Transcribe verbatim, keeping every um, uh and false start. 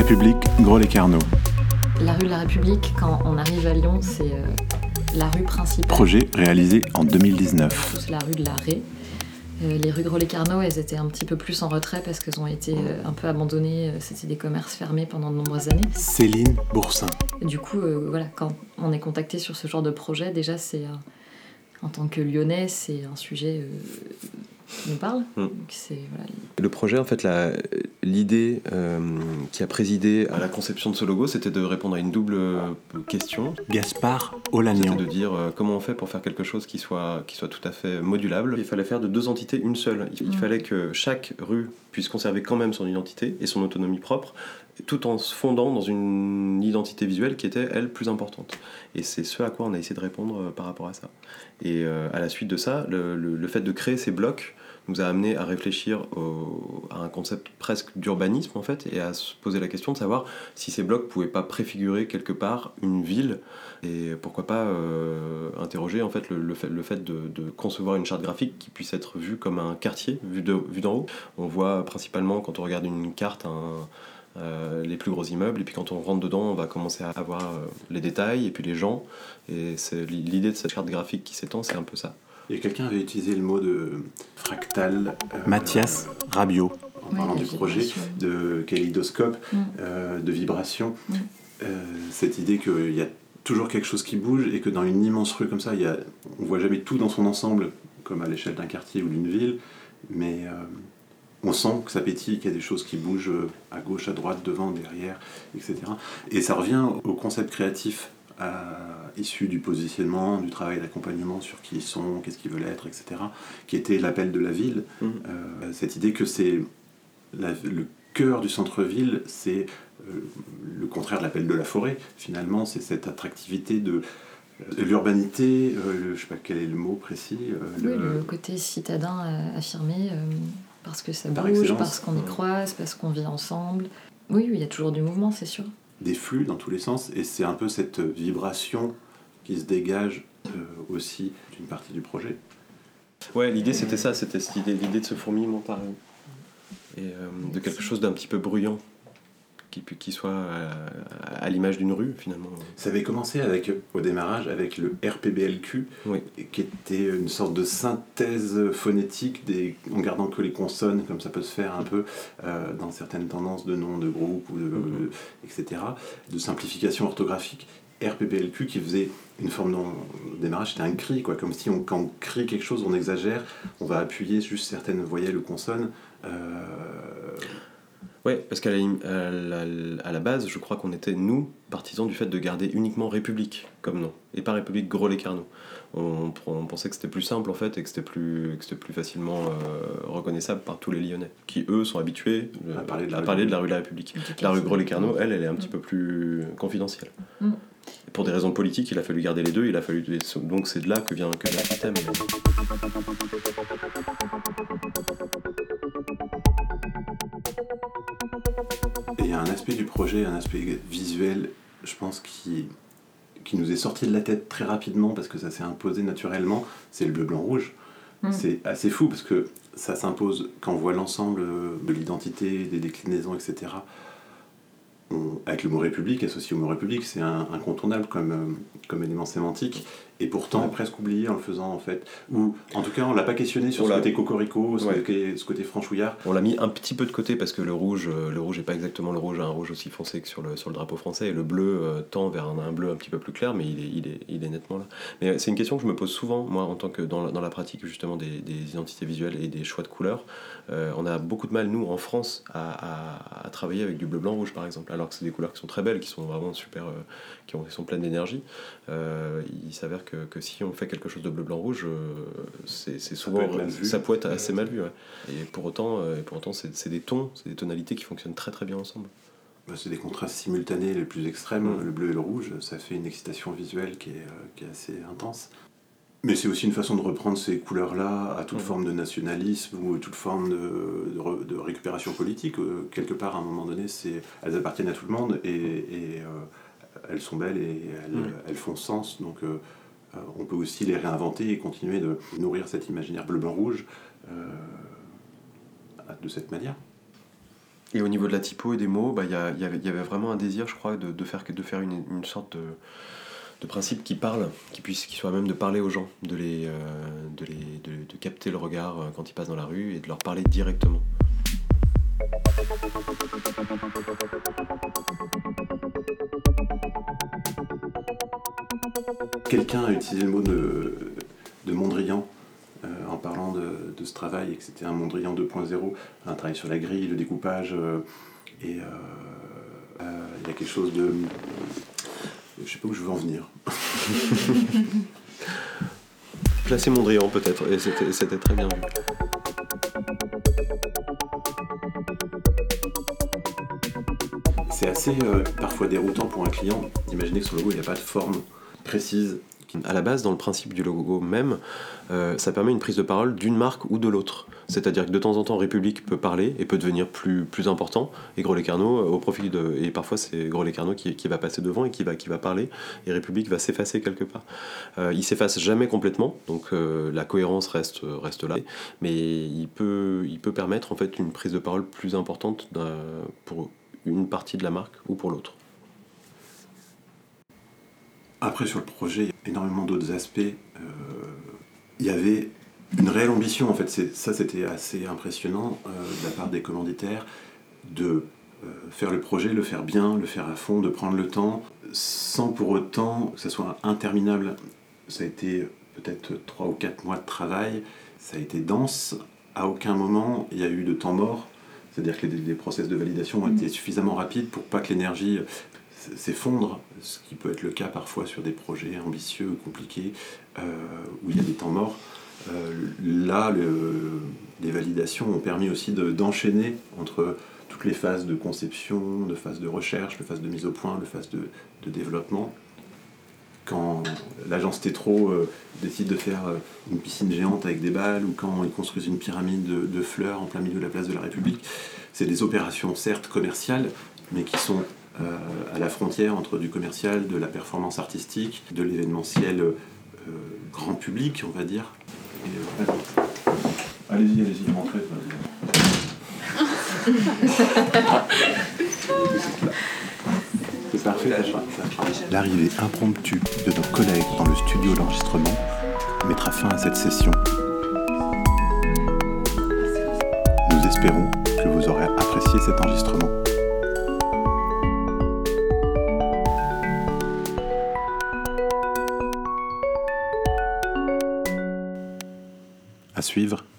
République, Gros-les-Carnot. La rue de la République, quand on arrive à Lyon, c'est euh, la rue principale. Projet réalisé en deux mille dix-neuf. C'est la rue de la Ré. Euh, les rues Gros-les-Carnot, elles étaient un petit peu plus en retrait parce qu'elles ont été euh, un peu abandonnées. C'était des commerces fermés pendant de nombreuses années. Céline Boursin. Et du coup, euh, voilà, quand on est contacté sur ce genre de projet, déjà, c'est, euh, en tant que Lyonnais, c'est un sujet euh, qui nous parle. Mmh. Donc c'est, voilà, Le projet, en fait, la, l'idée euh, qui a présidé à la conception de ce logo, c'était de répondre à une double question. Gaspard Olagnan. C'était de dire euh, comment on fait pour faire quelque chose qui soit, qui soit tout à fait modulable. Il fallait faire de deux entités une seule. Il, il Mmh. fallait que chaque rue puisse conserver quand même son identité et son autonomie propre, tout en se fondant dans une identité visuelle qui était, elle, plus importante. Et c'est ce à quoi on a essayé de répondre euh, par rapport à ça. Et euh, à la suite de ça, le, le, le fait de créer ces blocs nous a amené à réfléchir au, à un concept presque d'urbanisme, en fait, et à se poser la question de savoir si ces blocs pouvaient pas préfigurer quelque part une ville, et pourquoi pas euh, interroger, en fait, le, le fait, le fait de, de concevoir une charte graphique qui puisse être vue comme un quartier, vu, de, vu d'en haut. On voit principalement, quand on regarde une carte, un... Euh, les plus gros immeubles, et puis quand on rentre dedans, on va commencer à avoir euh, les détails et puis les gens, et c'est l'idée de cette charte graphique qui s'étend, c'est un peu ça. Et quelqu'un avait utilisé le mot de fractal. Euh, Mathias Rabiot. En parlant Ouais, du de projet, vibration. de kaléidoscope, Mm. euh, de vibration. Mm. Euh, cette idée qu'il y a toujours quelque chose qui bouge et que dans une immense rue comme ça, il y a, on voit jamais tout dans son ensemble, comme à l'échelle d'un quartier ou d'une ville, mais euh, on sent que ça pétille, qu'il y a des choses qui bougent à gauche, à droite, devant, derrière, et cetera. Et ça revient au concept créatif à, issu du positionnement, du travail d'accompagnement sur qui ils sont, qu'est-ce qu'ils veulent être, et cetera, qui était l'appel de la ville. Mmh. Euh, cette idée que c'est la, le cœur du centre-ville, c'est euh, le contraire de l'appel de la forêt. Finalement, c'est cette attractivité de, de l'urbanité, euh, le, je ne sais pas quel est le mot précis. Euh, Oui, le... le côté citadin euh, affirmé, euh, parce que ça Par bouge, excellence. parce qu'on y croise, parce qu'on vit ensemble. Oui, oui, il y a toujours du mouvement, c'est sûr. Des flux dans tous les sens, et c'est un peu cette vibration qui se dégage euh, aussi d'une partie du projet. Ouais, l'idée c'était ça, c'était cette idée, l'idée de ce fourmillement par rue. Et euh, de quelque chose d'un petit peu bruyant, qui, qui soit à, à l'image d'une rue finalement. Ça avait commencé avec, au démarrage avec le R P B L Q, Oui. qui était une sorte de synthèse phonétique des, en gardant que les consonnes, comme ça peut se faire un peu euh, dans certaines tendances de noms de groupes, ou de, Mm-hmm. et cetera, de simplification orthographique. R P B L Q qui faisait une forme de au démarrage, c'était un cri, quoi, comme si on, quand on crie quelque chose, on exagère, on va appuyer juste certaines voyelles ou consonnes. Euh... Ouais, parce qu'à la, à, la, à la base, je crois qu'on était, nous, partisans du fait de garder uniquement République comme nom, et pas République Gros-les-Carnot. On, on pensait que c'était plus simple, en fait, et que c'était plus, que c'était plus facilement euh, reconnaissable par tous les Lyonnais, qui, eux, sont habitués euh, À parler de la à rue. parler de la rue de la République. La rue Gros-les-Carnot, elle, elle est un petit peu plus confidentielle. Mm. Et pour des raisons politiques, il a fallu garder les deux, il a fallu... donc c'est de là que vient, que vient le thème. Et il y a un aspect du projet, un aspect visuel, je pense, qui, qui nous est sorti de la tête très rapidement parce que ça s'est imposé naturellement, c'est le bleu-blanc-rouge. Mm. C'est assez fou parce que ça s'impose quand on voit l'ensemble de l'identité, des déclinaisons, et cetera. On, avec le mot République, associé au mot République, c'est un, incontournable comme, euh, comme élément sémantique, et pourtant on a presque oublié en le faisant en fait. Ou en tout cas on l'a pas questionné sur On ce l'a- côté cocorico, ce, Ouais. côté, ce côté franchouillard. On l'a mis un petit peu de côté parce que le rouge, euh, le rouge n'est pas exactement le rouge, un rouge aussi foncé que sur le, sur le drapeau français, et le bleu euh, tend vers un, un bleu un petit peu plus clair, mais il est, il est, il est nettement là. Mais euh, c'est une question que je me pose souvent, moi, en tant que dans la, dans la pratique justement des, des identités visuelles et des choix de couleurs. Euh, on a beaucoup de mal, nous, en France, à, à, à travailler avec du bleu, blanc, rouge, par exemple, alors que c'est des couleurs qui sont très belles, qui sont vraiment super, euh, qui, ont, qui sont pleines d'énergie. Euh, il s'avère que, que si on fait quelque chose de bleu, blanc, rouge, euh, c'est, c'est souvent, peut être mal vu. ça peut être assez mal vu. Ouais. Et pour autant, euh, et pour autant c'est, c'est des tons, c'est des tonalités qui fonctionnent très très bien ensemble. Bah, c'est des contrastes simultanés les plus extrêmes, Mm. le bleu et le rouge, ça fait une excitation visuelle qui est, euh, qui est assez intense. Mais c'est aussi une façon de reprendre ces couleurs-là à toute Mm. forme de nationalisme ou toute forme de, de, re- de récupération politique. Euh, quelque part, à un moment donné, c'est, elles appartiennent à tout le monde et, et euh, elles sont belles et elles, Mm. elles font sens. Donc euh, euh, on peut aussi les réinventer et continuer de nourrir cet imaginaire bleu-blanc-rouge euh, de cette manière. Et au niveau de la typo et des mots, bah, y, a, y, avait, y avait vraiment un désir, je crois, de, de faire, de faire une, une sorte de, de principe qui parle, qui, puisse, qui soit même de parler aux gens, de, les, euh, de, les, de, de capter le regard quand ils passent dans la rue et de leur parler directement. Quelqu'un a utilisé le mot de, de Mondrian euh, en parlant de, de ce travail, et que c'était un Mondrian deux point zéro, un travail sur la grille, le découpage, euh, et il euh, euh, y a quelque chose de... Je sais pas où je veux en venir. Placer Mondrian peut-être, et c'était, c'était très bien vu. C'est assez euh, parfois déroutant pour un client d'imaginer que sur le logo il n'y a pas de forme précise. À la base, dans le principe du logo même, euh, ça permet une prise de parole d'une marque ou de l'autre. C'est-à-dire que de temps en temps, République peut parler et peut devenir plus, plus important, et Gros Les Carnot, au profit de... Et parfois, c'est Gros Les Carnot qui, qui va passer devant et qui va, qui va parler, et République va s'effacer quelque part. Euh, il s'efface jamais complètement, donc euh, la cohérence reste, reste là, mais il peut, il peut permettre en fait une prise de parole plus importante pour une partie de la marque ou pour l'autre. Après, sur le projet, il y a énormément d'autres aspects. Euh, il y avait une réelle ambition, en fait. C'est, ça, c'était assez impressionnant euh, de la part des commanditaires, de euh, faire le projet, le faire bien, le faire à fond, de prendre le temps, sans pour autant que ça soit interminable. Ça a été peut-être trois ou quatre mois de travail. Ça a été dense. À aucun moment, il y a eu de temps mort. C'est-à-dire que les, les process de validation ont été suffisamment rapides pour pas que l'énergie s'effondre, ce qui peut être le cas parfois sur des projets ambitieux ou compliqués, euh, où il y a des temps morts. Euh, là, le, les validations ont permis aussi de, d'enchaîner entre toutes les phases de conception, de phase de recherche, de phase de mise au point, de phase de, de développement. Quand l'agence Tétro euh, décide de faire euh, une piscine géante avec des balles, ou quand ils construisent une pyramide de, de fleurs en plein milieu de la place de la République, c'est des opérations certes commerciales, mais qui sont euh, à la frontière entre du commercial, de la performance artistique, de l'événementiel euh, grand public, on va dire. Et, euh, allez-y, allez-y, rentrez. C'est parfait, ça sera. L'arrivée impromptue de nos collègues dans le studio d'enregistrement mettra fin à cette session. Nous espérons que vous aurez apprécié cet enregistrement. À suivre.